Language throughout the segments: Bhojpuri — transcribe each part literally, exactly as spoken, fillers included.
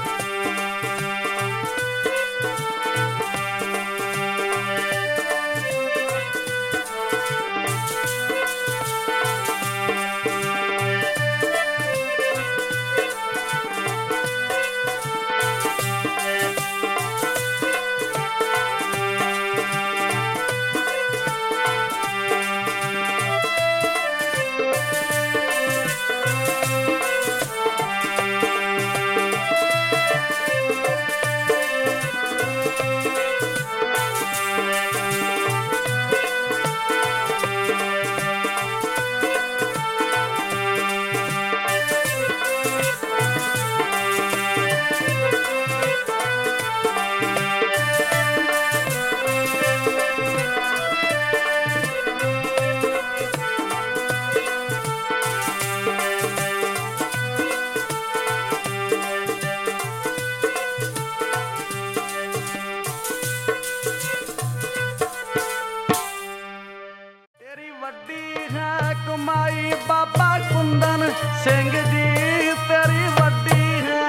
बाबा कुंदन सिंह जी तेरी वड्डी है,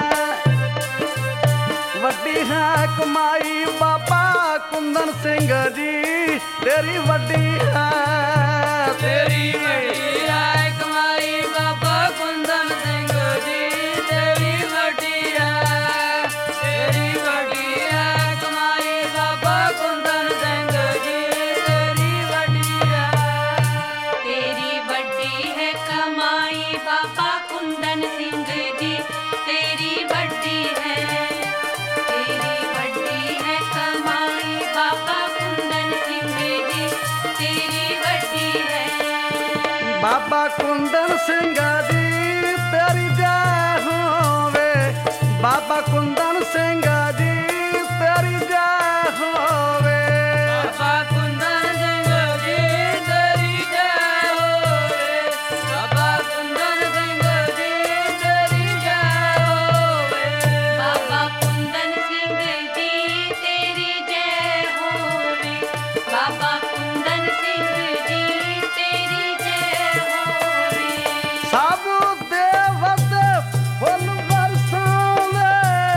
वड्डी है कमाई बाबा कुंदन सिंह जी तेरी वड्डी है, तेरी वड्डी है कमाई बाबा कुंदन सिंह जी तेरी वड्डी है, तेरी वड्डी है कमाई बाबा कुंदन सिंह जी तेरी वड्डी है, तेरी वड्डी है कमाई बाबा कुंदन सिंह जी तेरी वड्डी है, तेरी वड्डी है कमाई बाबा कुंदन सिंह जी तेरी वड्डी है। बाबा कुंदन सिंह जी तेरी जय होवे, बाबा कुंदन सिंह जी तेरी जय होवे, बाबा कुंदन सिंह जी तेरी जय होवे, बाबा कुंदन सिंह जी तेरी जय होवे, बाबा कुंदन सिंह जी तेरी जय होवे, बाबा कुंदन सिंह जी तेरी जय होवे। सब देवत फुल बरसावे,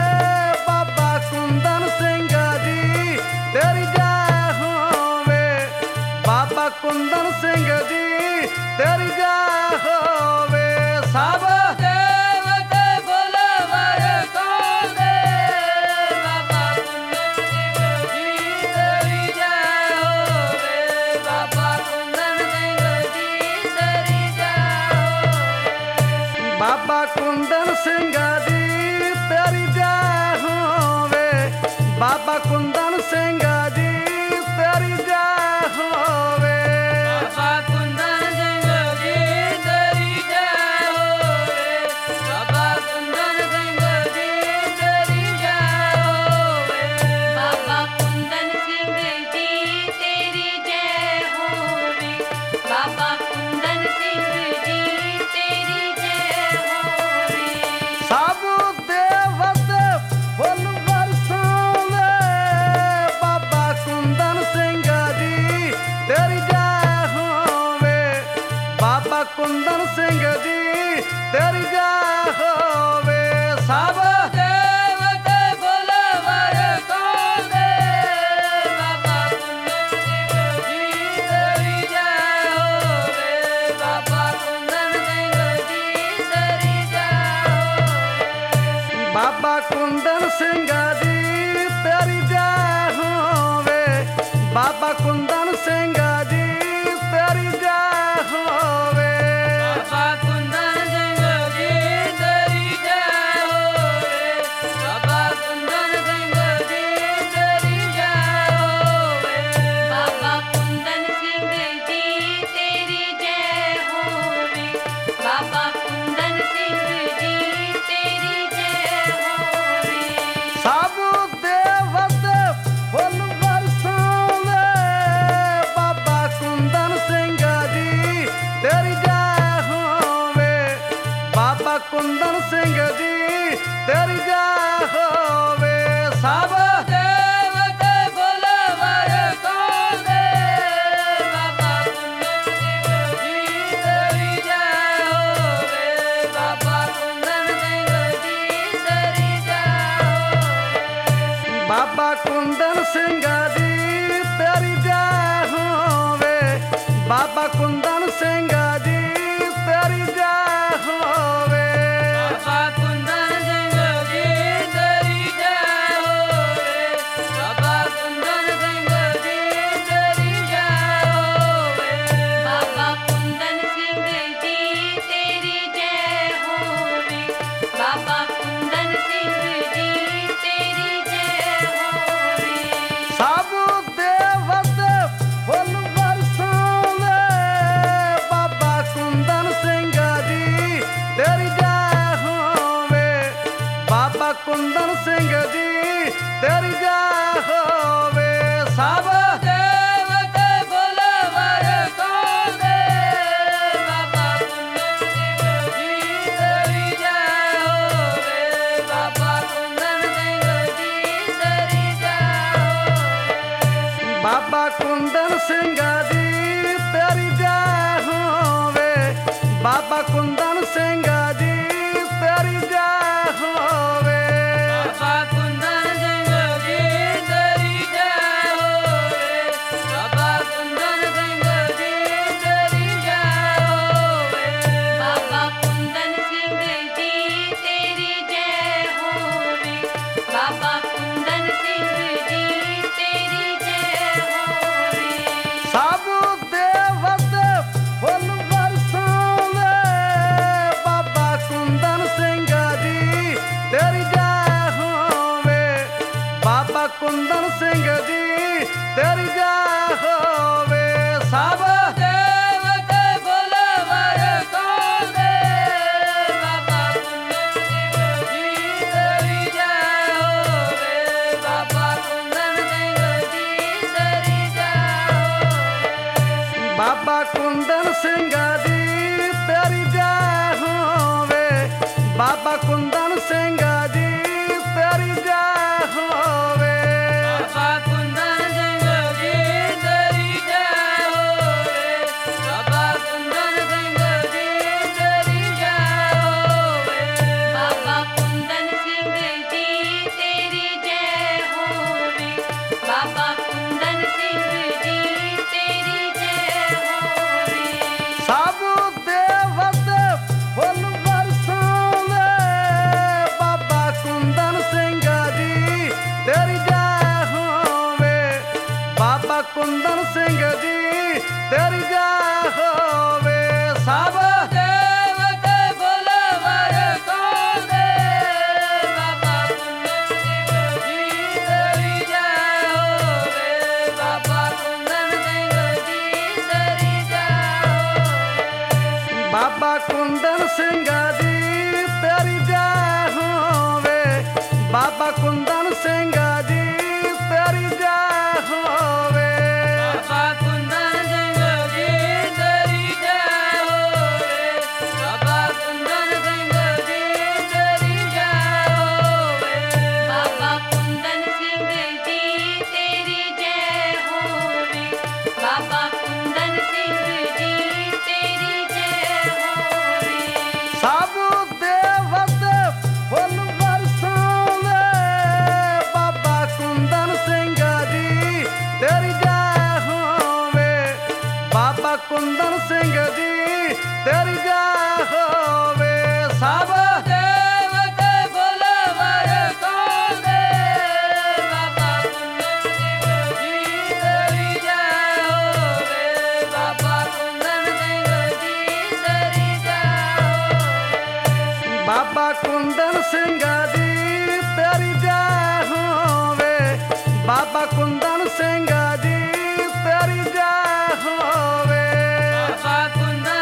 बाबा कुंदन सिंह जी तेरी जय होवे, बाबा कुंदन सिंह जी तेरी जय होवे, सब देवत फुल बरसावे, बाबा कुंदन सिंह जी तेरी जय होवे, बाबा कुंदन सिंह जी तेरी जय होवे, बाबा कुंदन सिंह जी तेरी जय होवे, बाबा कुंदन सिंह जी तेरी जय होवे, बाबा कुंदन सिंह जी तेरी जय होवे, बाबा कुंदन सिंह जी तेरी जय होवे, बाबा कुंदन सिंह जी तेरी जय होवे, बाबा कुंदन सिंह जी तेरी जय होवे। सब देवत फुल बरसावे, बाबा कुंदन सिंह जी तेरी जय होवे, बाबा कुंदन सिंह जी तेरी जय होवे, सब देवत फुल बरसावे, बाबा कुंदन सिंह जी तेरी जय होवे, बाबा कुंदन सिंह जी तेरी जय होवे, बाबा कुंदन सिंह जी तेरी जय होवे, बाबा कुंदन सिंह जी तेरी जय होवे, बाबा कुंदन सिंह जी तेरी जय होवे, बाबा कुंदन सिंह जी तेरी जय होवे, बाबा कुंदन सिंह जी तेरी जय होवे, बाबा कुंदन सिंह जी तेरी जय होवे। सब देवत फुल बरसावे, बाबा बाबा कुंदन सिंह जी तेरी जय होवे बाबा कुंदन सिंह जी तेरी जय होवे बाबा कुंदन सिंह जी तेरी जय होवे बाबा कुंदन सिंह जी तेरी जय होवे बाबा कुंदन सिंह जी तेरी जय होवे बाबा कुंदन सिंह जी तेरी जय होवे सब देवत फुल बरसावे बाबा कुंदन सिंह जी तेरी जय होवे बाबा कुंदन सिंह जी तेरी जय होवे सब देवत फुल बरसावे बाबा कुंदन सिंह जी तेरी जय होवे बाबा कुंदन सिंह जी तेरी जय होवे बाबा कुंदन सिंह जी तेरी जय होवे बाबा कुंदन सिंह जी तेरी जय होवे बाबा कुंदन सिंह जी तेरी जय होवे बाबा कुंदन सिंह जी तेरी जय होवे बाबा कुंदन सिंह जी तेरी जय होवे बाबा कुंदन सिंह जी तेरी जय होवे सब देवत फुल बरसावे बाबा कुंदन सिंह जी तेरी जय होवे बाबा कुंदन सिंह जी तेरी जय होवे सब देवत फुल बरसावे बाबा कुंदन सिंह जी तेरी जय होवे बाबा कुंदन सिंह जी तेरी जय होवे बाबा कुंदन सिंह जी तेरी जय होवे बाबा कुंदन सिंह जी तेरी जय होवे बाबा कुंदन सिंह जी तेरी जय होवे बाबा कुंदन सिंह जी तेरी जय होवे बाबा कुंदन सिंह जी तेरी जय होवे बाबा कुंदन सिंह जी तेरी जय होवे सब देवत फुल बरसावे बाबा कुंदन सिंह जी तेरी जय होवे बाबा कुंदन सिंह जी तेरी जय होवे सब देवत फुल बरसावे बाबा कुंदन सिंह जी तेरी जय होवे बाबा कुंदन सिंह जी तेरी जय होवे बाबा कुंदन सिंह जी तेरी जय होवे बाबा कुंदन सिंह जी तेरी जय होवे बाबा कुंदन सिंह जी तेरी जय होवे बाबा कुंदन सिंह जी तेरी जय होवे बाबा कुंदन सिंह जी तेरी जय होवे बाबा कुंदन सिंह जी तेरी जय होवे सब देवत फुल बरसावे बाबा कुंदन सिंह जी तेरी जय होवे बाबा कुंदन सिंह जी तेरी जय होवे सब देवत फुल बरसावे बाबा कुंदन सिंह जी तेरी जय होवे बाबा कुंदन सिंह जी तेरी जय होवे बाबा कुंदन सिंह जी तेरी जय होवे बाबा कुंदन सिंह जी तेरी जय होवे बाबा कुंदन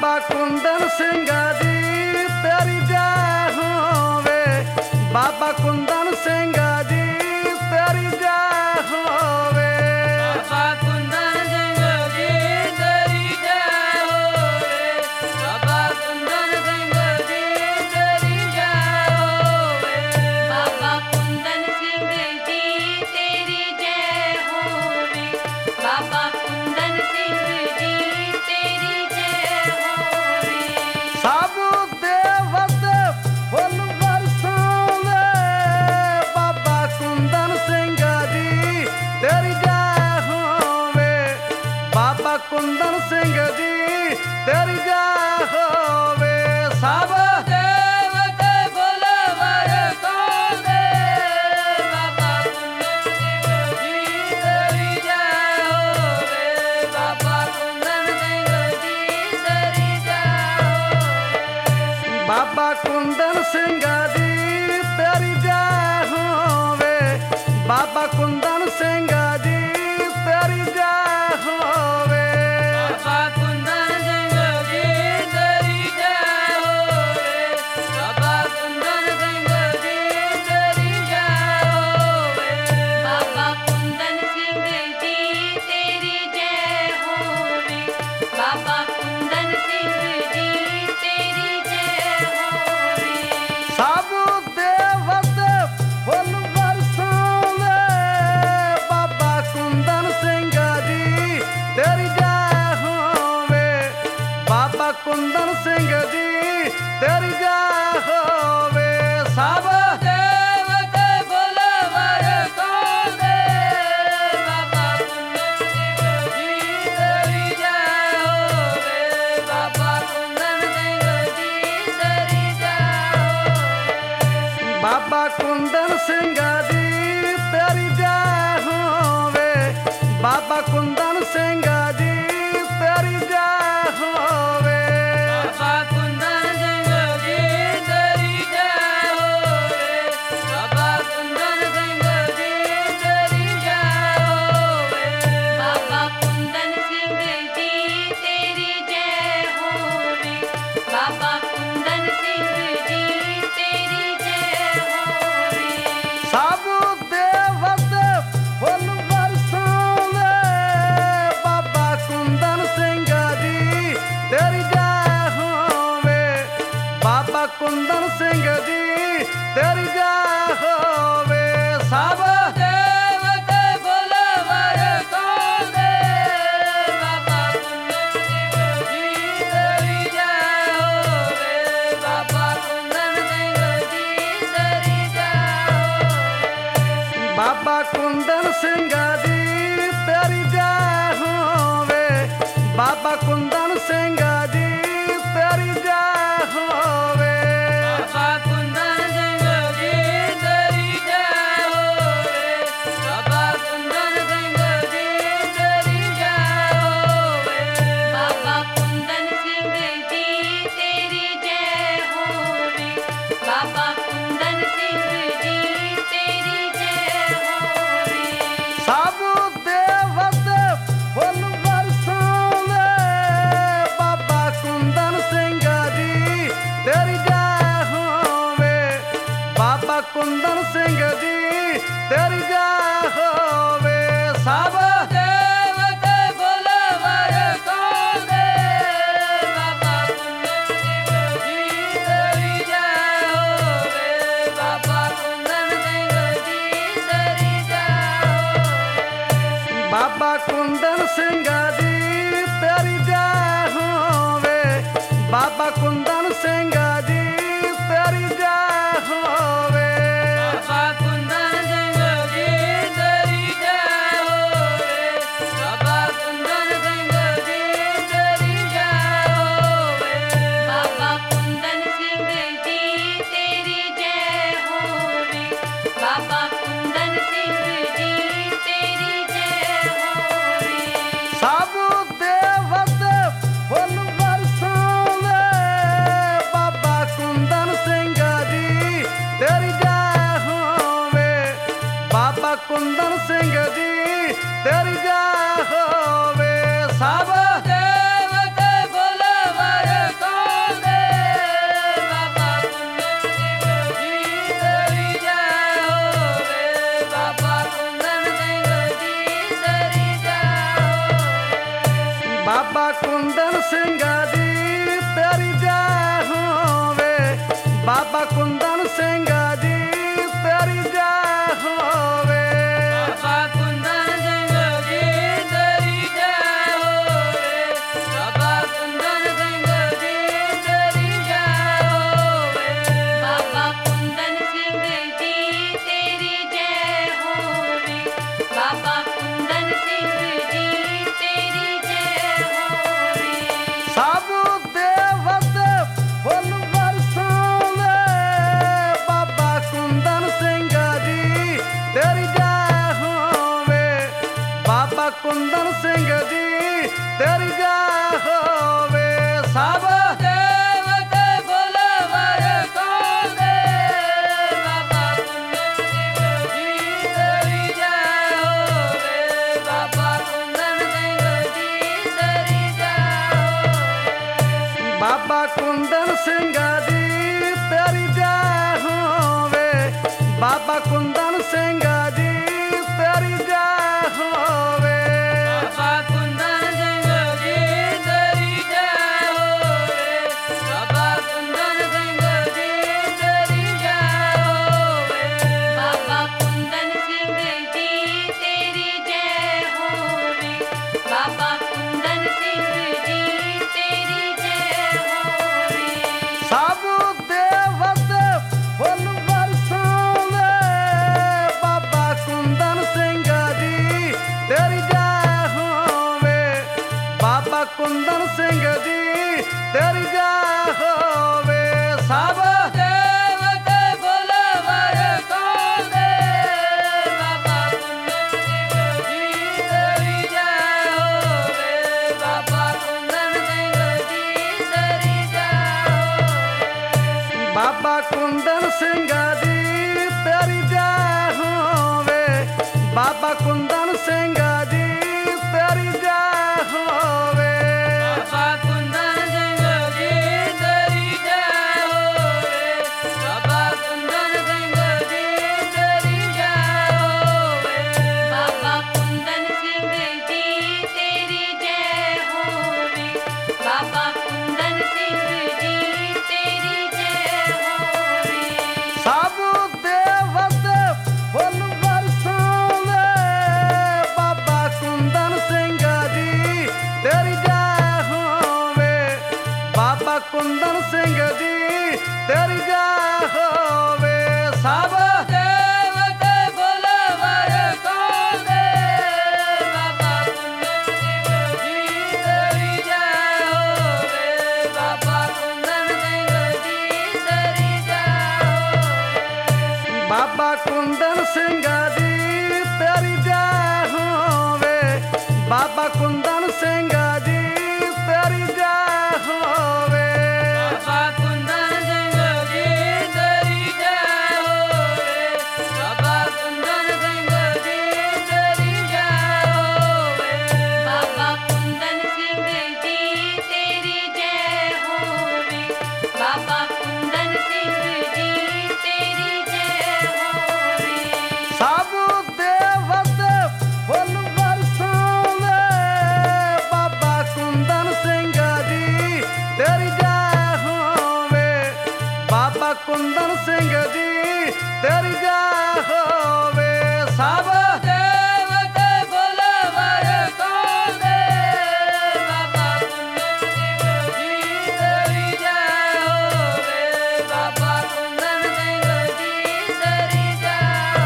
बाबा कुंदन सिंह जी तेरी जय होवे बाबा कुंदन सिंह जी तेरी जय होवे बाबा कुंदन सिंह जी तेरी जय होवे बाबा कुंदन सिंह जी तेरी जय होवे बाबा कुंदन सिंह जी तेरी जय होवे बाबा कुंदन सिंह जी तेरी जय होवे सब देवत फुल बरसावे बाबा कुंदन सिंह जी तेरी जय होवे बाबा कुंदन सिंह जी तेरी जय होवे सब देवत फुल बरसावे बाबा कुंदन सिंह जी तेरी जय होवे बाबा कुंदन सिंह जी तेरी जय होवे बाबा कुंदन सिंह जी तेरी जय होवे बाबा कुंदन सिंह जी तेरी जय होवे बाबा कुंदन सिंह जी तेरी जय होवे बाबा कुंदन सिंह जी तेरी जय होवे बाबा कुंदन सिंह जी तेरी जय होवे बाबा कुंदन सिंह जी तेरी जय होवे सब देवत फुल बरसावे बाबा कुंदन सिंह जी तेरी जय होवे बाबा कुंदन सिंह जी तेरी जय होवे सब देवत फुल बरसावे बाबा कुंदन सिंह जी तेरी जय होवे बाबा कुंदन सिंह जी तेरी जय होवे बाबा कुंदन सिंह जी तेरी जय होवे बाबा कुंदन सिंह जी तेरी जय होवे बाबा कुंदन सिंह जी तेरी जय होवे बाबा कुंदन सिंह जी तेरी जय होवे बाबा कुंदन सिंह जी तेरी जय होवे बाबा कुंदन सिंह जी तेरी जय होवे सब देवत फुल बरसावे बाबा कुंदन सिंह जी तेरी जय होवे बाबा कुंदन सिंह जी तेरी जय होवे सब देवत फुल बरसावे बाबा कुंदन सिंह जी तेरी जय होवे बाबा कुंदन सिंह जी तेरी जय होवे बाबा कुंदन सिंह जी तेरी जय होवे बाबा कुंदन सिंह जी तेरी जय होवे बाबा कुंदन सिंह जी तेरी जय होवे बाबा कुंदन सिंह जी तेरी जय होवे बाबा कुंदन सिंह जी तेरी जय होवे बाबा कुंदन सिंह जी तेरी जय होवे सब देवत फुल बरसावे बाबा कुंदन सिंह जी तेरी जय होवे बाबा कुंदन सिंह जी तेरी जय होवे सब देवत फुल बरसावे बाबा कुंदन सिंह जी तेरी जय होवे बाबा कुंदन सिंह जी तेरी जय होवे बाबा कुंदन सिंह जी तेरी जय होवे बाबा कुंदन सिंह जी तेरी जय होवे बाबा कुंदन सिंह जी तेरी जय होवे बाबा कुंदन सिंह जी तेरी जय होवे बाबा कुंदन सिंह जी तेरी जय होवे बाबा कुंदन सिंह जी तेरी जय होवे सब देवत फुल बरसावे बाबा कुंदन सिंह जी तेरी जय होवे बाबा कुंदन सिंह जी तेरी जय होवे बाबा कुंदन सिंह जी तेरी जय होवे बाबा कुंदन सिंह जी तेरी जय होवे बाबा कुंदन सिंह जी तेरी जय होवे सब देवत फुल बरसावे बाबा कुंदन सिंह जी तेरी जय होवे बाबा कुंदन सिंह जी तेरी जय होवे सब देवत फुल बरसावे बाबा कुंदन सिंह जी तेरी जय होवे बाबा कुंदन सिंह जी तेरी जय होवे बाबा कुंदन सिंह जी तेरी जय होवे बाबा कुंदन सिंह जी तेरी जय होवे बाबा कुंदन सिंह जी तेरी जय होवे बाबा कुंदन सिंह जी तेरी जय होवे बाबा कुंदन सिंह जी तेरी जय होवे बाबा कुंदन सिंह जी तेरी जय होवे सब देवत फुल बरसावे बाबा कुंदन सिंह जी तेरी जय होवे बाबा कुंदन सिंह जी तेरी जय होवे सब देवत फुल बरसावे बाबा कुंदन सिंह जी तेरी जय होवे बाबा कुंदन सिंह जी तेरी जय होवे बाबा कुंदन सिंह जी तेरी जय होवे बाबा कुंदन सिंह जी तेरी जय होवे बाबा कुंदन सिंह जी तेरी जय होवे बाबा कुंदन सिंह जी तेरी जय होवे बाबा कुंदन सिंह जी तेरी जय होवे बाबा कुंदन सिंह जी तेरी जय होवे सब देवत फुल बरसावे बाबा कुंदन सिंह जी तेरी जय होवे बाबा कुंदन सिंह जी तेरी जय होवे सब देवत फुल बरसावे बाबा कुंदन सिंह जी तेरी जय होवे बाबा कुंदन सिंह जी तेरी जय होवे बाबा कुंदन सिंह जी तेरी जय होवे बाबा कुंदन सिंह जी तेरी जय होवे बाबा कुंदन सिंह जी तेरी जय होवे बाबा कुंदन सिंह जी तेरी जय होवे बाबा कुंदन सिंह जी तेरी जय होवे बाबा कुंदन सिंह जी तेरी जय होवे सब देवत फुल बरसावे बाबा कुंदन सिंह जी तेरी जय होवे बाबा कुंदन सिंह जी तेरी जय होवे सब देवत फुल बरसावे बाबा कुंदन सिंह जी तेरी जय होवे बाबा कुंदन सिंह जी तेरी जय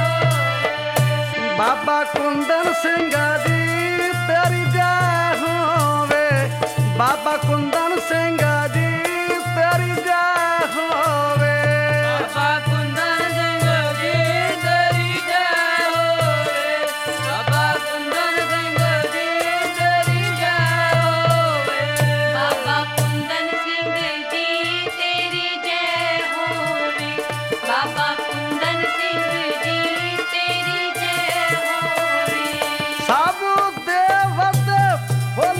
होवे बाबा कुंदन सिंह जी तेरी जय होवे बाबा कुंदन सिंह जी तेरी जय होवे बाबा कुंदन सिंह जी तेरी जय होवे बाबा कुंदन सिंह जी तेरी जय होवे बाबा कुंदन सिंह जी तेरी जय होवे बाबा कुंदन सिंह जी तेरी जय होवे सब देवत फुल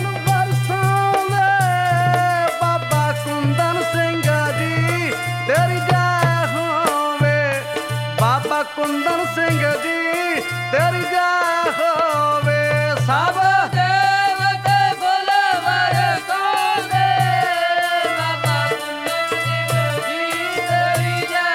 बरसावे बाबा कुंदन सिंह जी तेरी जय होवे बाबा कुंदन सिंह जी तेरी जय होवे सब देवत फुल बरसावे बाबा कुंदन सिंह जी तेरी जय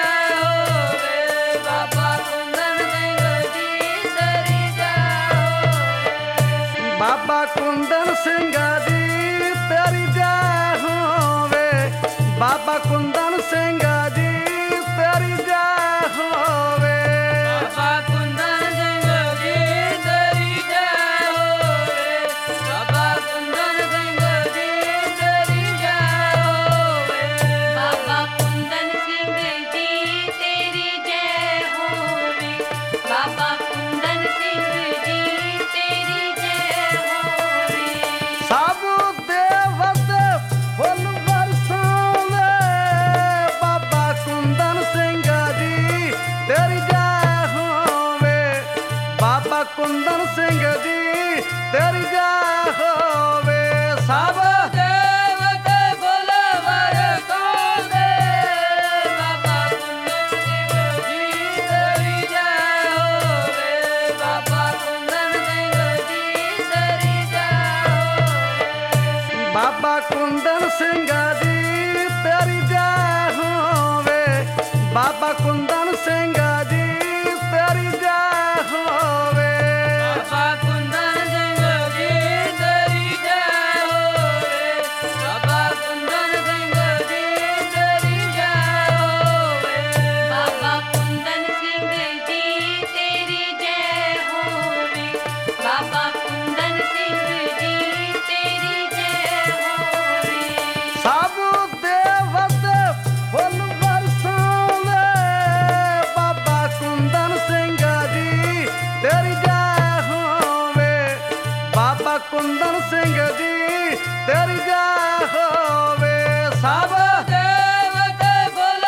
बाबा कुंदन सिंह जी तेरी जय होवे बाबा कुंदन सिंह जी तेरी जय होवे बाबा कुंदन सिंह जी तेरी जय होवे बाबा कुंदन सिंह जी तेरी जय होवे बाबा कुंदन सिंह जी तेरी जय होवे सब देवत फुल बरसावे बाबा कुंदन सिंह जी तेरी जय होवे बाबा कुंदन सिंह जी तेरी जय होवे सब देवत फुल बरसावे बाबा कुंदन सिंह जी तेरी जय होवे बाबा कुंदन सिंह जी तेरी जय होवे बाबा कुंदन सिंह जी तेरी जय होवे बाबा कुंदन सिंह जी तेरी जय होवे बाबा कुंदन सिंह जी तेरी जय होवे बाबा कुंदन सिंह जी तेरी जय होवे बाबा कुंदन सिंह जी तेरी जय होवे बाबा कुंदन सिंह जी तेरी जय होवे सब देवत फुल बरसावे बाबा कुंदन सिंह जी तेरी जय होवे बाबा कुंदन सिंह जी तेरी जय होवे सब देवत फुल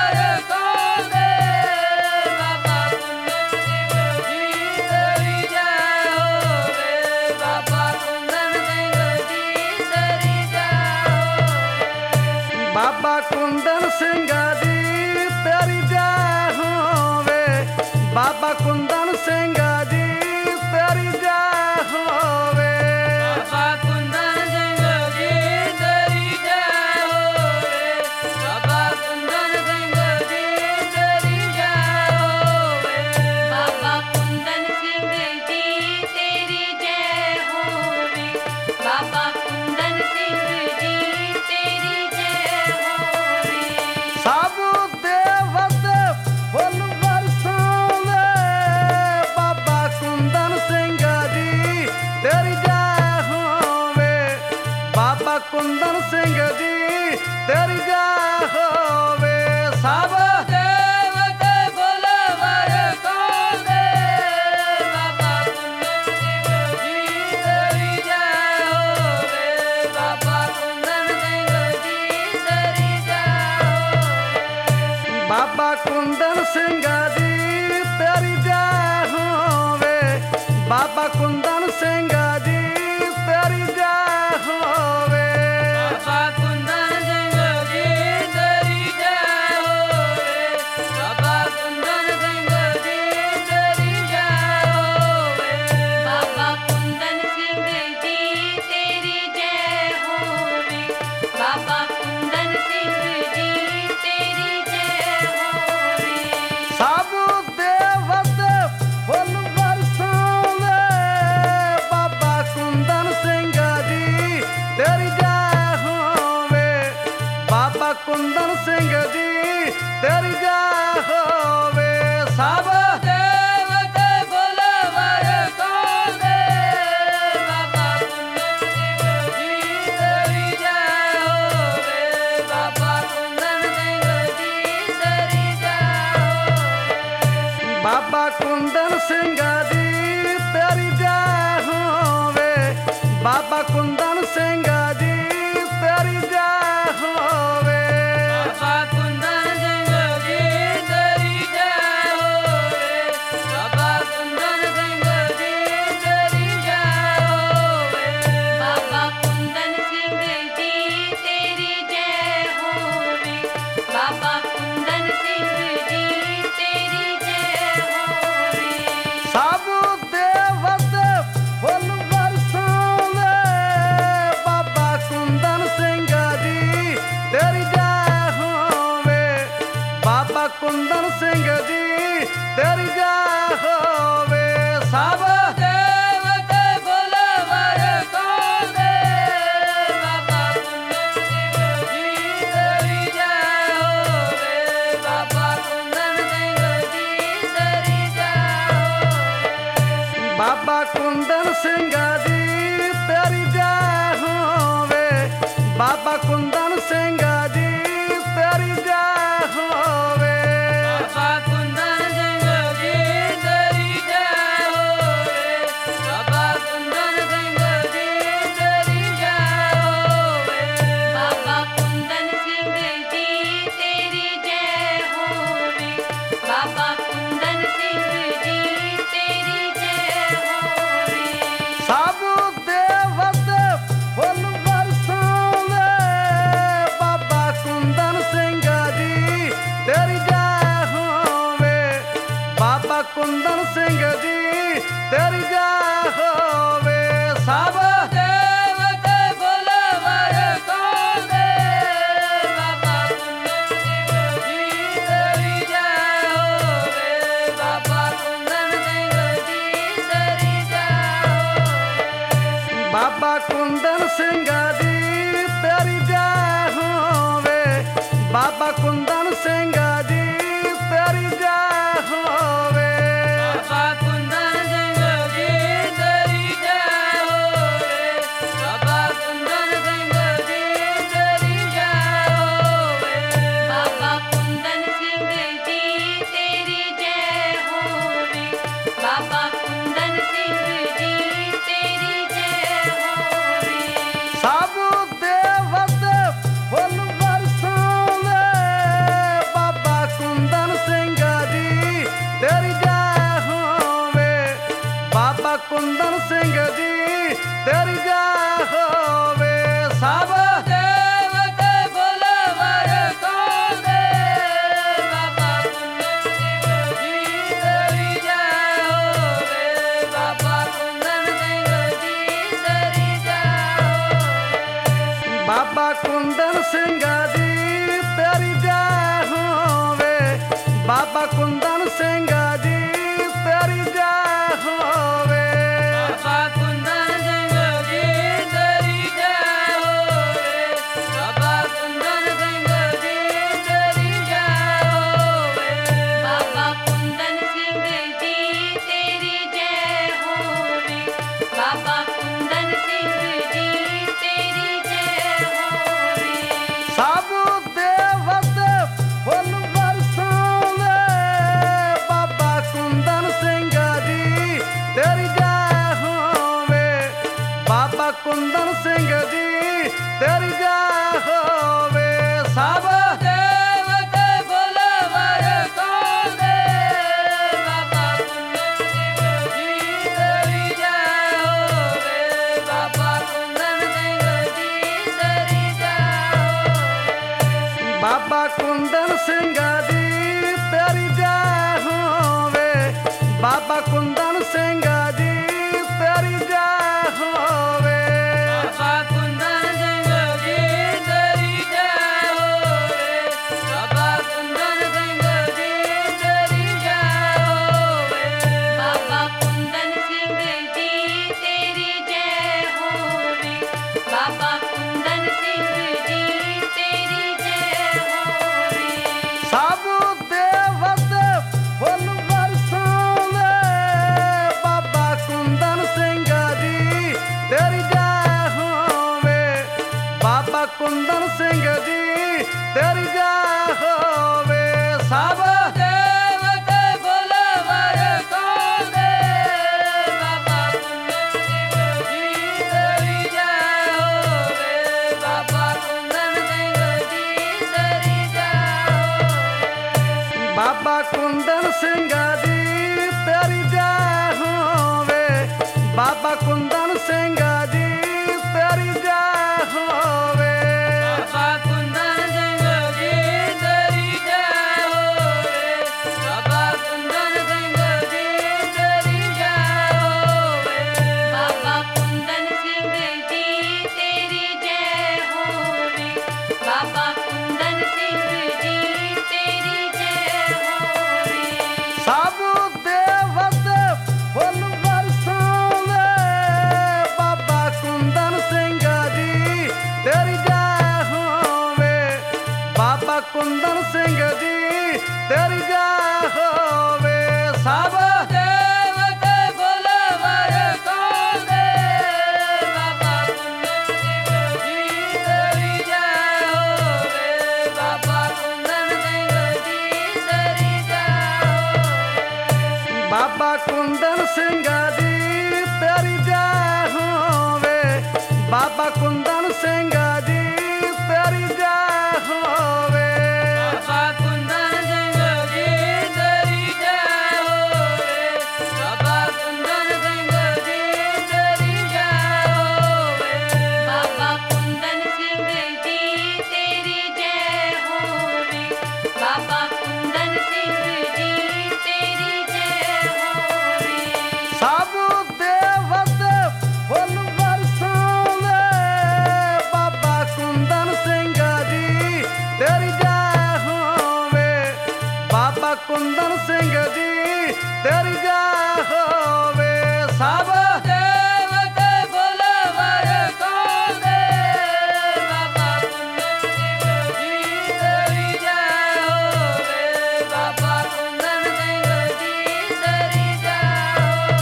बरसावे बाबा कुंदन सिंह जी तेरी जय होवे बाबा कुंदन सिंह जी तेरी जय होवे बाबा कुंदन सिंह जी तेरी जय होवे बाबा कुंदन सिंह जी तेरी जय होवे बाबा कुंदन सिंह जी तेरी जय होवे बाबा कुंदन सिंह जी तेरी जय होवे बाबा कुंदन सिंह जी तेरी जय होवे बाबा कुंदन सिंह जी तेरी जय होवे सब देवत फुल बरसावे बाबा कुंदन सिंह जी तेरी जय होवे बाबा कुंदन सिंह जी तेरी जय होवे सब देवत फुल बरसावे बाबा कुंदन सिंह जी तेरी जय होवे बाबा कुंदन सिंह जी तेरी जय होवे बाबा कुंदन सिंह जी तेरी जय होवे बाबा कुंदन सिंह जी तेरी जय होवे बाबा कुंदन सिंह जी तेरी जय होवे बाबा कुंदन सिंह जी तेरी जय होवे बाबा कुंदन सिंह जी तेरी जय होवे बाबा कुंदन सिंह जी तेरी जय होवे सब देवत फुल बरसावे बाबा कुंदन सिंह जी तेरी जय होवे बाबा कुंदन सिंह जी तेरी जय होवे सब देवत फुल बरसावे बाबा कुंदन सिंह जी तेरी जय होवे बाबा कुंदन सिंह जी तेरी जय होवे बाबा कुंदन सिंह जी तेरी जय होवे बाबा कुंदन सिंह जी तेरी जय होवे बाबा कुंदन सिंह जी तेरी जय होवे बाबा कुंदन सिंह जी तेरी जय होवे बाबा कुंदन सिंह जी तेरी जय होवे बाबा कुंदन सिंह जी तेरी जय होवे सब देवत फुल बरसावे बाबा कुंदन सिंह जी तेरी जय होवे बाबा कुंदन सिंह जी तेरी जय होवे सब देवत फुल बरसावे बाबा कुंदन सिंह जी तेरी कुंदन सिंह जी तेरी जय होवे सब देवते बुलवर गावे बाबा कुंदन सिंह जी तेरी जय होवे बाबा कुंदन सिंह जी तेरी जय होवे बाबा कुंदन सिंह जी तेरी जय होवे बाबा कुंदन सिंह जी तेरी जय होवे बाबा कुंदन सिंह जी तेरी जय होवे बाबा कुंदन सिंह जी तेरी जय होवे बाबा कुंदन सिंह जी तेरी जय होवे बाबा कुंदन सिंह जी तेरी जय होवे सब देवत फुल बरसावे बाबा कुंदन सिंह जी तेरी जय होवे बाबा कुंदन सिंह जी तेरी जय होवे सब देवते बुलवर गावे बाबा कुंदन सिंह जी तेरी जय होवे बाबा कुंदन सिंह जी तेरी जय होवे बाबा कुंदन सिंह जी तेरी जय होवे बाबा कुंदन सिंह जी तेरी जय होवे बाबा कुंदन सिंह जी तेरी जय होवे बाबा कुंदन सिंह जी तेरी जय होवे बाबा कुंदन सिंह जी तेरी जय होवे बाबा कुंदन सिंह जी तेरी जय होवे सब देवत फुल बरसावे बाबा कुंदन सिंह जी तेरी जय होवे बाबा कुंदन सिंह जी तेरी जय होवे सब देवते बुलवर गावे बाबा कुंदन सिंह जी तेरी जय होवे बाबा कुंदन सिंह जी तेरी जय होवे बाबा कुंदन सिंह जी तेरी जय होवे बाबा कुंदन सिंह जी तेरी जय होवे बाबा कुंदन सिंह जी तेरी जय होवे बाबा कुंदन सिंह जी तेरी जय होवे बाबा कुंदन सिंह जी तेरी जय होवे बाबा कुंदन सिंह जी तेरी जय होवे सब देवत फुल बरसावे बाबा कुंदन सिंह जी तेरी जय होवे बाबा कुंदन सिंह जी तेरी जय होवे सब देवते बुलवर गावे बाबा कुंदन सिंह जी तेरी जय होवे बाबा कुंदन सिंह जी तेरी जय होवे बाबा कुंदन सिंह जी तेरी जय होवे बाबा कुंदन सिंह जी तेरी जय होवे बाबा कुंदन सिंह जी तेरी जय होवे बाबा कुंदन सिंह जी तेरी जय होवे बाबा कुंदन सिंह जी तेरी जय होवे बाबा कुंदन सिंह जी तेरी जय होवे सब देवत फुल बरसावे बाबा कुंदन सिंह जी तेरी जय होवे बाबा कुंदन सिंह जी तेरी जय होवे सब देवते बुलवर गावे बाबा कुंदन सिंह जी तेरी जय होवे बाबा कुंदन सिंह जी तेरी जय होवे बाबा कुंदन सिंह जी तेरी जय होवे बाबा कुंदन सिंह जी तेरी जय होवे बाबा कुंदन सिंह जी तेरी कुंदन सिंह जी तेरी जय होवे सब देवत बुलवर कौंदे बाबा कुंदन सिंह जी तेरी जय होवे बाबा कुंदन सिंह जी तेरी जय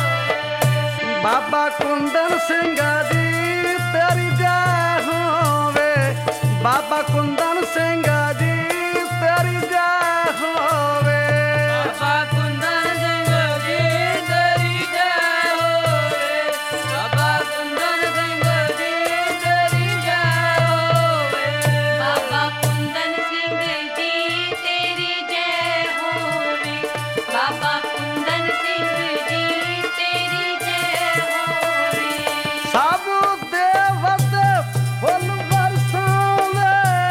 होवे बाबा कुंदन सिंह जी तेरी जय होवे बाबा कुंदन सिंह जी तेरी जय होवे बाबा कुंदन सिंह जी तेरी जय होवे बाबा कुंदन सिंह जी तेरी जय होवे बाबा कुंदन सिंह जी तेरी जय होवे बाबा कुंदन सिंह जी तेरी जय होवे सब देवत फुल बरसावे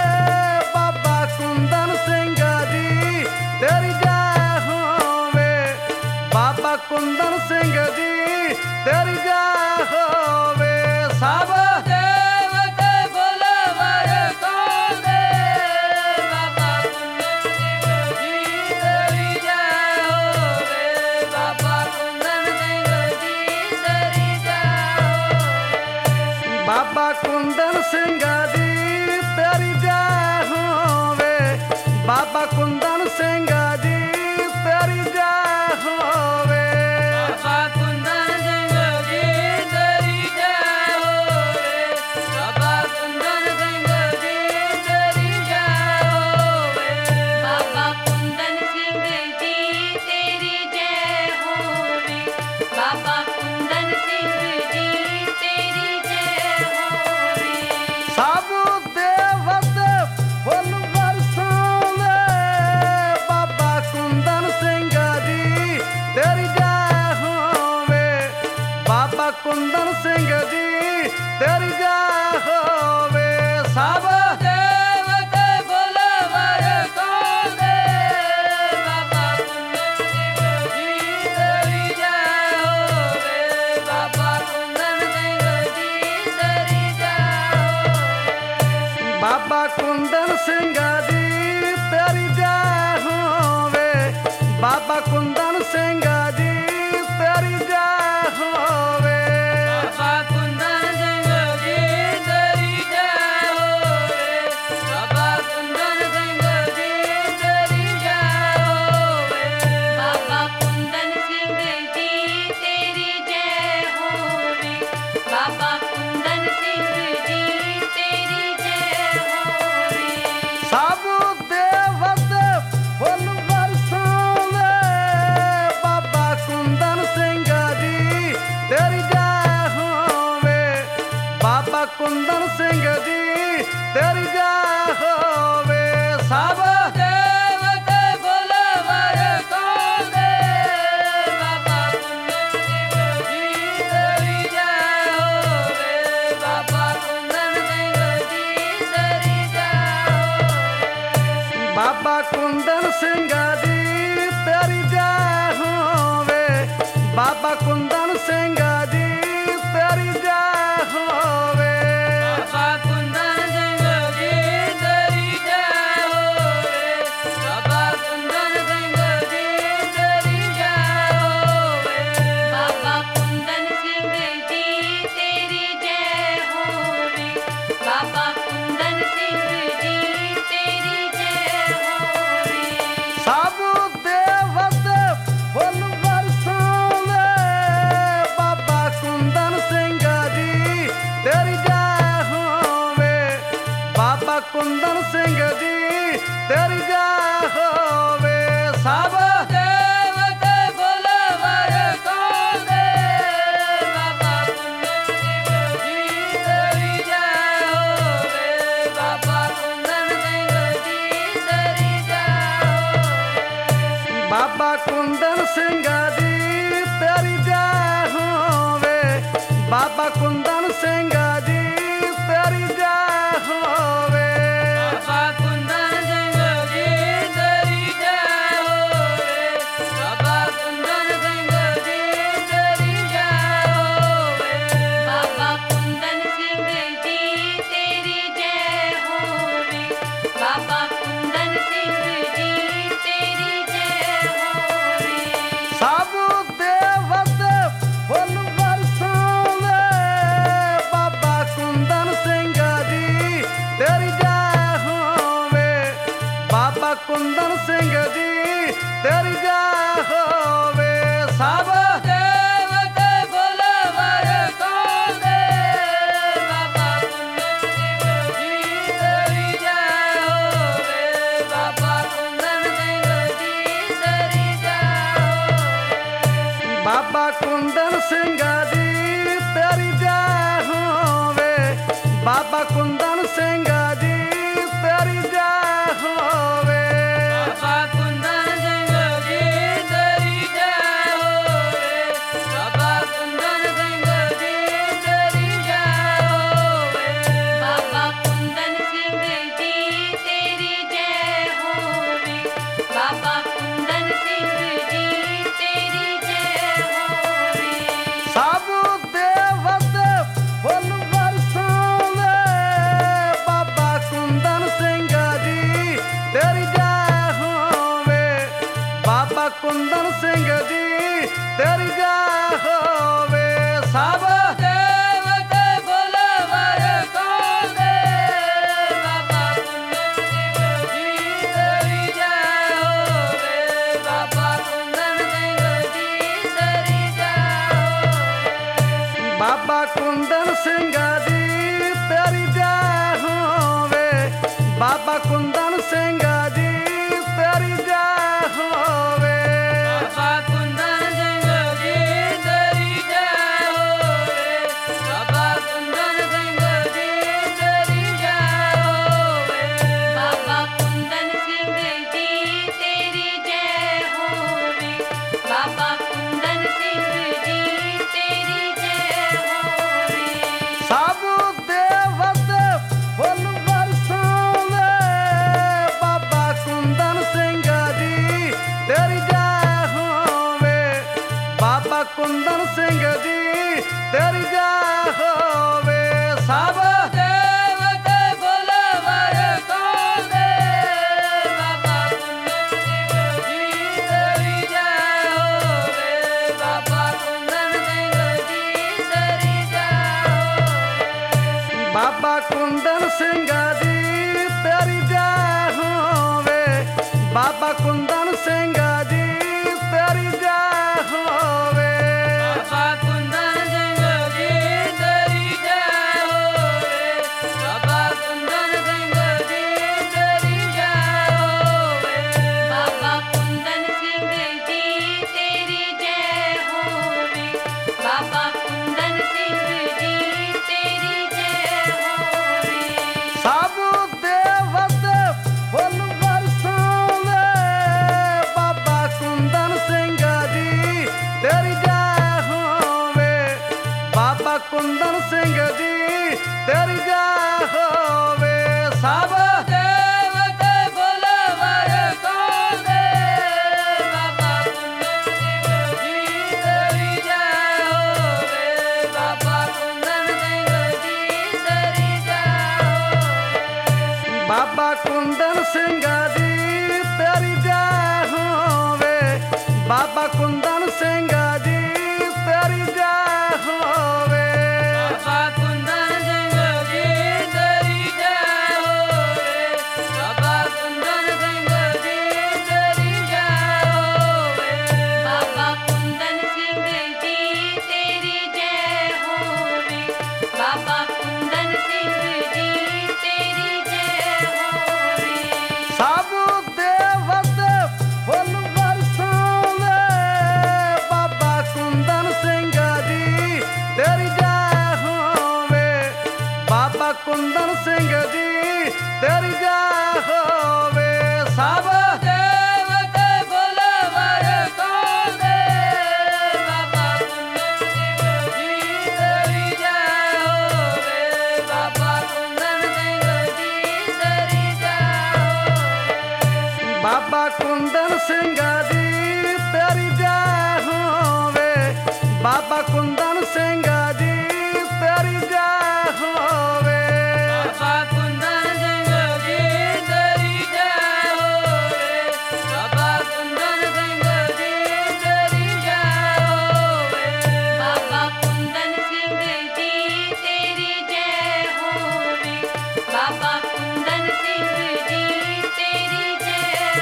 बाबा कुंदन सिंह जी तेरी जय होवे बाबा कुंदन सिंह जी तेरी जय होवे सब देवत बुलवर कौंदे बाबा कुंदन सिंह जी तेरी जय होवे बाबा कुंदन सिंह जी तेरी जय होवे बाबा कुंदन सिंह जी तेरी जय होवे बाबा कुंदन सिंह जी तेरी जय होवे बाबा कुंदन सिंह जी तेरी जय होवे बाबा कुंदन सिंह जी तेरी जय होवे बाबा कुंदन सिंह जी तेरी जय होवे बाबा कुंदन सिंह जी तेरी जय होवे सब देवत फुल बरसावे बाबा कुंदन सिंह जी तेरी जय होवे बाबा कुंदन सिंह जी तेरी जय होवे सब देवत बुलवर कौंदे बाबा कुंदन सिंह जी तेरी जय होवे बाबा कुंदन सिंह जी तेरी जय होवे बाबा कुंदन सिंह जी तेरी जय होवे बाबा कुंदन सिंह जी तेरी जय होवे बाबा कुंदन सिंह जी तेरी जय होवे बाबा कुंदन सिंह जी तेरी जय होवे बाबा कुंदन सिंह जी तेरी जय होवे बाबा कुंदन सिंह जी तेरी जय होवे सब देवत फुल बरसावे बाबा कुंदन सिंह जी तेरी जय होवे बाबा कुंदन सिंह जी तेरी जय होवे सब देवत बुलवर कौंदे बाबा कुंदन सिंह जी तेरी जय होवे बाबा कुंदन सिंह जी तेरी जय होवे बाबा कुंदन सिंह जी तेरी जय होवे बाबा कुंदन सिंह जी तेरी जय होवे बाबा कुंदन सिंह जी तेरी जय होवे बाबा कुंदन सिंह जी तेरी जय होवे बाबा कुंदन सिंह जी तेरी जय होवे बाबा कुंदन सिंह जी तेरी जय होवे सब देवत फुल बरसावे बाबा कुंदन सिंह जी तेरी जय होवे बाबा कुंदन सिंह जी तेरी जय होवे सब देवत बुलवर कौंदे बाबा कुंदन सिंह जी तेरी जय होवे बाबा कुंदन सिंह जी तेरी जय होवे बाबा कुंदन सिंह जी तेरी जय होवे बाबा कुंदन सिंह जी तेरी जय होवे बाबा कुंदन सिंह जी तेरी जय होवे बाबा कुंदन सिंह जी तेरी जय होवे बाबा कुंदन सिंह जी तेरी जय होवे बाबा कुंदन सिंह जी तेरी जय कुंदन सिंह जी तेरी जय होवे सब देवते बुलवर गावे बाबा कुंदन सिंह जी तेरी जय होवे बाबा कुंदन सिंह जी तेरी जय होवे बाबा कुंदन सिंह जी तेरी जय होवे बाबा कुंदन सिंह जी तेरी जय होवे बाबा कुंदन सिंह जी तेरी जय होवे बाबा कुंदन सिंह जी तेरी जय होवे बाबा कुंदन सिंह जी तेरी जय होवे बाबा कुंदन सिंह जी तेरी जय होवे सब देवत फुल बरसावे बाबा कुंदन सिंह जी तेरी जय होवे बाबा कुंदन सिंह जी तेरी जय होवे सब देवते बुलवर गावे बाबा कुंदन सिंह जी तेरी जय होवे बाबा कुंदन सिंह जी तेरी जय होवे बाबा कुंदन सिंह जी तेरी जय होवे बाबा कुंदन सिंह जी तेरी जय होवे बाबा कुंदन सिंह जी तेरी जय होवे बाबा कुंदन सिंह जी तेरी जय होवे बाबा कुंदन सिंह जी तेरी जय होवे बाबा कुंदन सिंह जी तेरी जय होवे सब देवत फुल बरसावे बाबा कुंदन सिंह जी तेरी जय होवे बाबा कुंदन सिंह जी तेरी जय होवे सब देवते बुलवर गावे बाबा कुंदन सिंह जी तेरी जय होवे बाबा कुंदन सिंह जी तेरी जय होवे बाबा कुंदन सिंह जी तेरी जय होवे बाबा कुंदन सिंह जी तेरी जय होवे बाबा कुंदन सिंह जी तेरी जय होवे बाबा कुंदन सिंह जी तेरी जय होवे बाबा कुंदन सिंह जी तेरी जय होवे बाबा कुंदन सिंह जी तेरी जय होवे सब देवत फुल बरसावे बाबा कुंदन सिंह जी तेरी जय होवे बाबा कुंदन सिंह जी तेरी जय होवे सब देवते बुलवर गावे बाबा कुंदन सिंह जी तेरी जय होवे बाबा कुंदन सिंह जी तेरी जय होवे बाबा कुंदन सिंह जी तेरी जय होवे बाबा कुंदन सिंह जी तेरी जय होवे बाबा कुंदन सिंह जी तेरी जय होवे बाबा कुंदन सिंह जी तेरी जय होवे बाबा कुंदन सिंह जी तेरी जय होवे बाबा कुंदन सिंह जी तेरी जय होवे सब देवत फुल बरसावे बाबा कुंदन सिंह जी तेरी जय होवे बाबा कुंदन सिंह जी तेरी जय होवे सब देवते बुलवर गावे बाबा कुंदन सिंह जी तेरी जय होवे बाबा कुंदन सिंह जी तेरी जय होवे बाबा कुंदन सिंह जी तेरी जय होवे बाबा कुंदन सिंह जी तेरी जय होवे बाबा कुंदन सिंह जी तेरी जय होवे बाबा कुंदन सिंह जी तेरी जय होवे बाबा कुंदन सिंह जी तेरी जय होवे बाबा कुंदन सिंह जी तेरी जय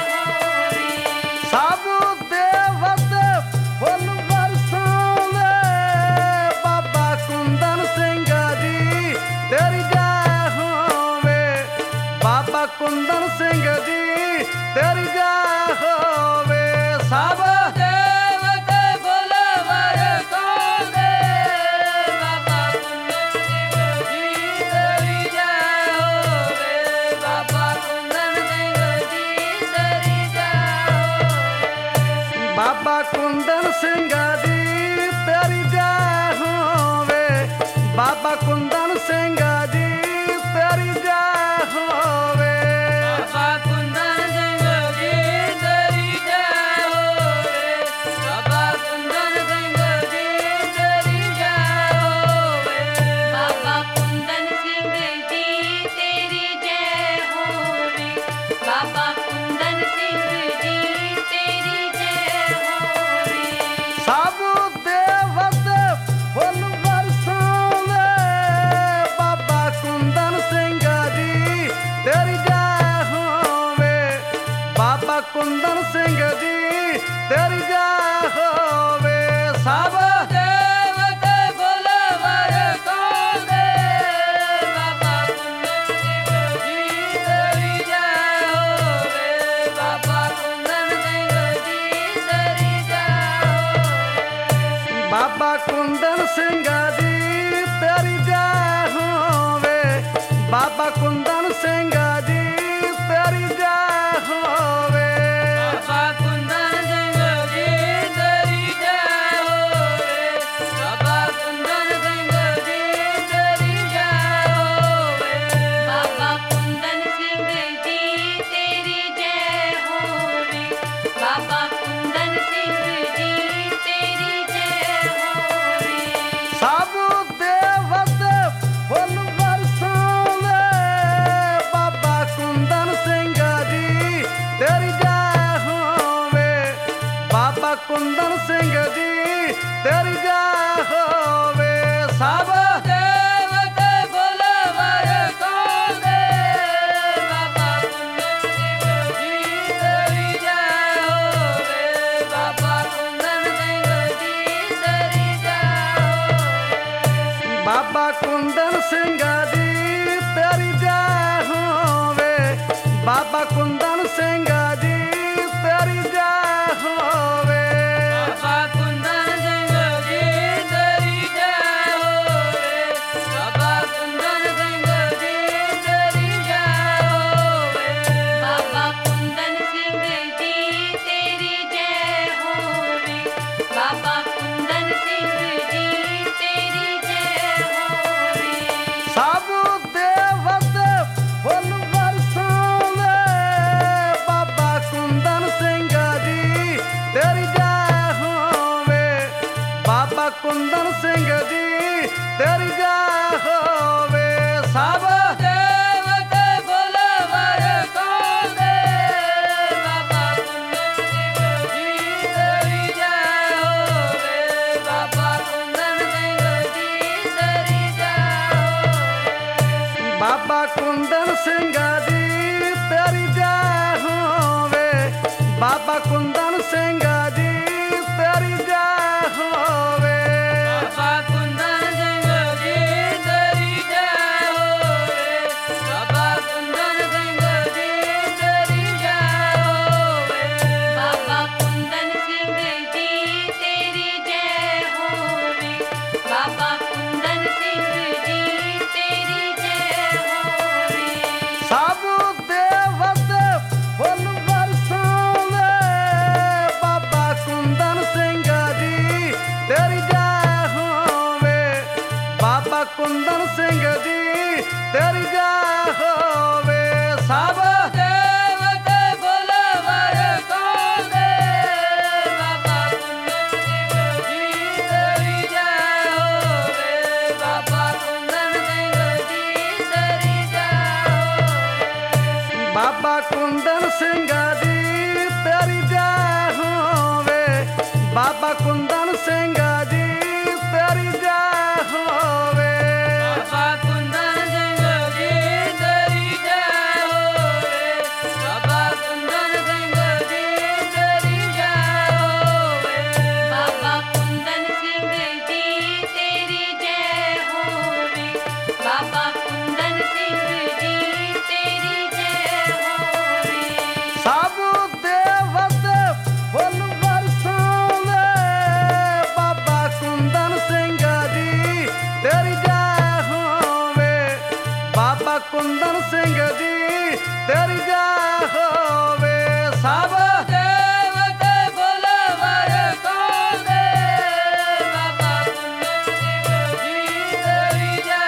बाबा कुंदन सिंह जी तेरी जय होवे बाबा कुंदन सिंह जी तेरी जय होवे बाबा कुंदन सिंह जी तेरी जय होवे बाबा कुंदन सिंह जी तेरी जय होवे बाबा कुंदन सिंह जी तेरी जय होवे सब देवत फुल बरसावे बाबा कुंदन सिंह जी तेरी जय होवे बाबा कुंदन सिंह जी तेरी जय होवे सब देवत फुल बरसावे बाबा कुंदन सिंह जी तेरी जय होवे बाबा कुंदन सिंह जी तेरी जय होवे बाबा कुंदन सिंह जी तेरी जय होवे बाबा कुंदन सिंह जी तेरी जय होवे बाबा कुंदन सिंह जी तेरी जय होवे बाबा कुंदन सिंह जी तेरी जय होवे बाबा कुंदन सिंह जी तेरी जय होवे बाबा कुंदन सिंह जी तेरी जय होवे सब देवत फुल बरसावे बाबा कुंदन सिंह जी तेरी जय होवे बाबा कुंदन सिंह जी तेरी जय होवे सब देवत फुल बरसावे बाबा कुंदन सिंह जी तेरी जय होवे बाबा कुंदन सिंह जी तेरी जय होवे बाबा कुंदन सिंह जी तेरी जय होवे बाबा कुंदन सिंह जी तेरी जय होवे बाबा कुंदन सिंह जी तेरी जय होवे बाबा कुंदन सिंह जी तेरी जय होवे बाबा कुंदन सिंह जी तेरी जय होवे बाबा कुंदन सिंह जी तेरी जय होवे सब देवत फुल बरसावे बाबा कुंदन सिंह जी तेरी जय होवे बाबा कुंदन सिंह जी तेरी जय होवे सब देवत फुल बरसावे बाबा कुंदन सिंह जी तेरी जय होवे बाबा कुंदन सिंह जी तेरी जय होवे बाबा कुंदन सिंह जी तेरी जय होवे बाबा कुंदन सिंह जी तेरी जय होवे बाबा कुंदन सिंह जी तेरी जय होवे बाबा कुंदन सिंह जी तेरी जय होवे बाबा कुंदन सिंह जी तेरी जय होवे बाबा कुंदन सिंह जी तेरी जय होवे सब देवत फुल बरसावे बाबा कुंदन सिंह जी तेरी जय होवे बाबा कुंदन सिंह जी तेरी जय होवे सब देवत फुल बरसावे बाबा कुंदन सिंह जी तेरी जय होवे बाबा कुंदन सिंह जी तेरी जय होवे बाबा कुंदन सिंह जी तेरी जय होवे बाबा कुंदन सिंह जी तेरी जय होवे बाबा कुंदन सिंह जी तेरी जय होवे बाबा कुंदन सिंह जी तेरी जय होवे बाबा कुंदन सिंह जी तेरी जय होवे बाबा कुंदन सिंह जी तेरी जय होवे सब देवत फुल बरसावे बाबा कुंदन सिंह जी तेरी जय होवे बाबा कुंदन सिंह जी तेरी जय होवे सब देवत फुल बरसावे बाबा कुंदन सिंह जी तेरी जय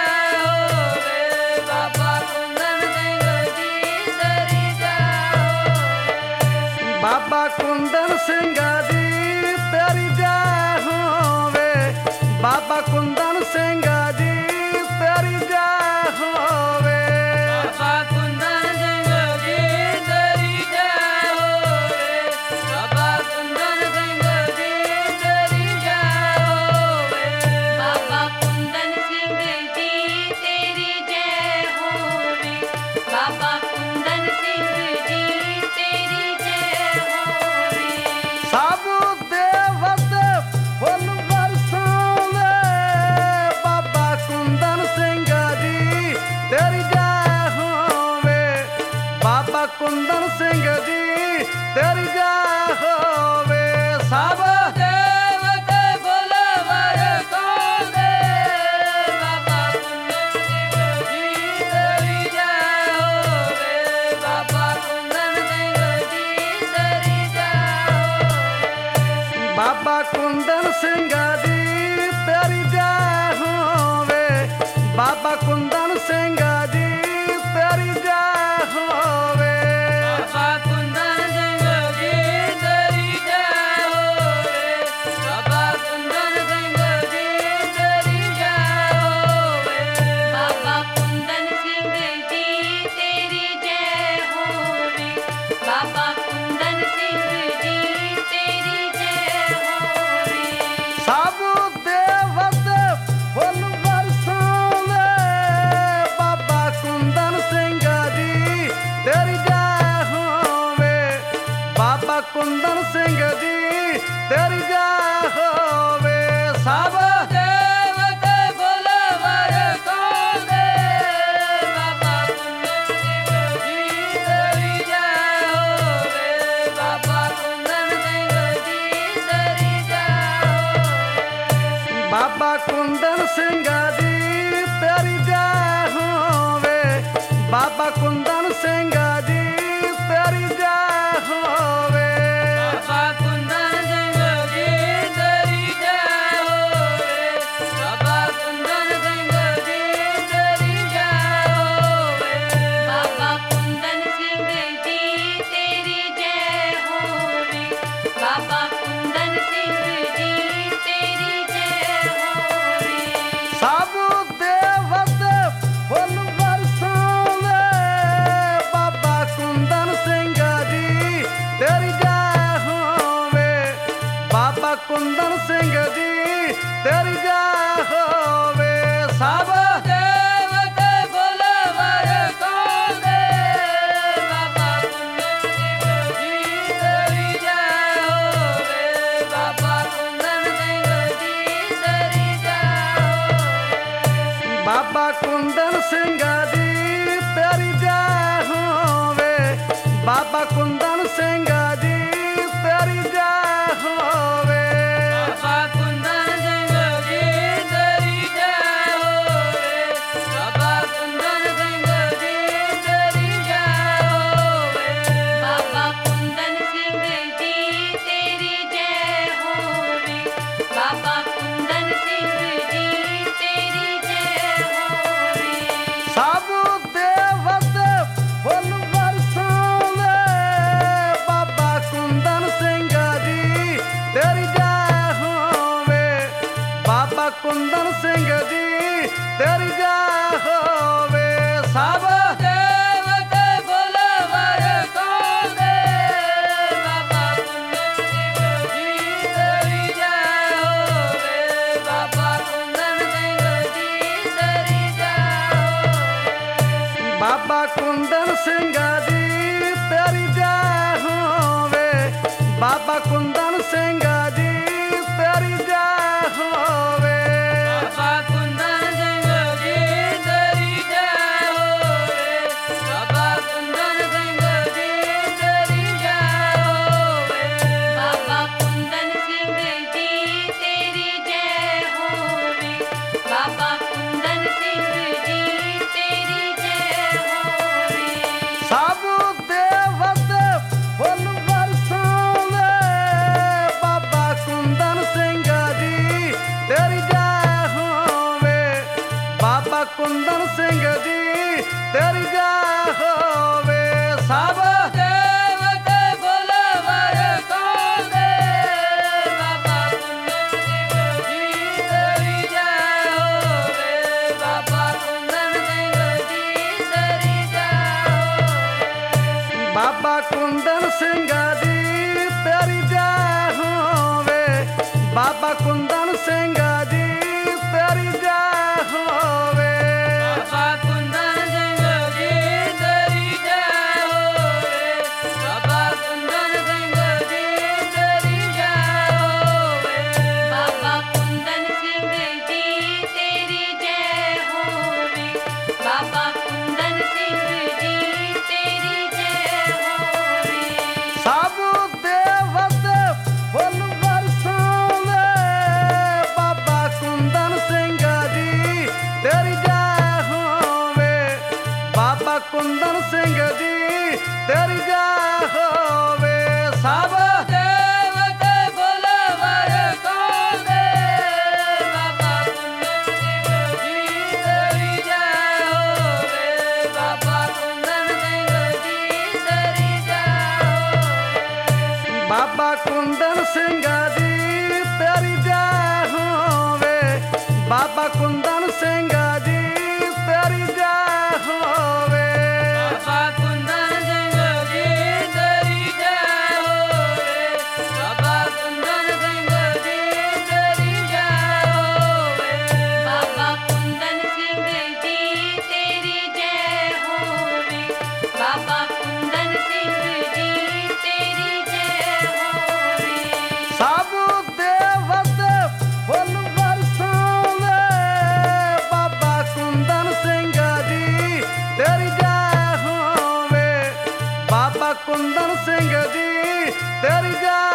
कुंदन सिंह जी तेरी जय होवे सब देवत बुलवर कौन दे बाबा कुंदन सिंह जी तेरी जय होवे बाबा कुंदन सिंह जी तेरी जय होवे बाबा कुंदन सिंह जी तेरी जय होवे बाबा कुंदन सिंह जी तेरी जय होवे बाबा कुंदन सिंह जी तेरी जय होवे बाबा कुंदन सिंह जी तेरी जय होवे बाबा कुंदन सिंह जी तेरी जय होवे बाबा कुंदन सिंह जी तेरी जय होवे सब देवत फुल बरसावे बाबा कुंदन सिंह जी तेरी जय होवे बाबा कुंदन सिंह जी तेरी जय होवे सब देवत बुलवर कौन दे बाबा कुंदन सिंह जी तेरी जय होवे बाबा कुंदन सिंह जी तेरी जय होवे बाबा कुंदन सिंह जी तेरी जय होवे बाबा कुंदन सिंह जी तेरी जय होवे बाबा कुंदन सिंह जी तेरी जय होवे बाबा कुंदन सिंह जी तेरी जय होवे बाबा कुंदन सिंह जी तेरी जय होवे बाबा कुंदन सिंह जी तेरी जय होवे सब देवत फुल बरसावे बाबा कुंदन सिंह जी तेरी जय होवे बाबा कुंदन सिंह जी तेरी जय होवे सब देवत बुलवर कौन दे बाबा कुंदन सिंह जी तेरी जय होवे बाबा कुंदन सिंह जी तेरी जय होवे बाबा कुंदन सिंह जी तेरी जय होवे बाबा कुंदन सिंह जी तेरी जय होवे बाबा कुंदन सिंह जी तेरी जय होवे बाबा कुंदन सिंह जी तेरी जय होवे बाबा कुंदन सिंह जी तेरी जय होवे बाबा कुंदन सिंह जी तेरी जय होवे सब देवत फुल बरसावे बाबा कुंदन सिंह जी तेरी जय होवे बाबा कुंदन सिंह जी तेरी जय होवे सब देवत बुलवर कौन दे बाबा कुंदन सिंह जी तेरी जय होवे बाबा कुंदन सिंह जी तेरी जय होवे बाबा कुंदन सिंह जी तेरी जय होवे बाबा कुंदन सिंह जी तेरी जय होवे बाबा कुंदन सिंह जी तेरी जय होवे बाबा कुंदन सिंह जी तेरी जय होवे बाबा कुंदन सिंह जी तेरी जय होवे बाबा कुंदन सिंह जी तेरी जय होवे सब देवत फुल बरसावे बाबा कुंदन सिंह जी तेरी जय होवे बाबा कुंदन सिंह जी तेरी जय होवे सब देवत बुलवर कौन दे बाबा कुंदन सिंह जी तेरी जय होवे बाबा कुंदन सिंह जी तेरी जय होवे बाबा कुंदन सिंह जी तेरी जय होवे बाबा कुंदन सिंह जी तेरी जय होवे बाबा कुंदन सिंह जी तेरी जय होवे कुंदन सिंह जी तेरी जय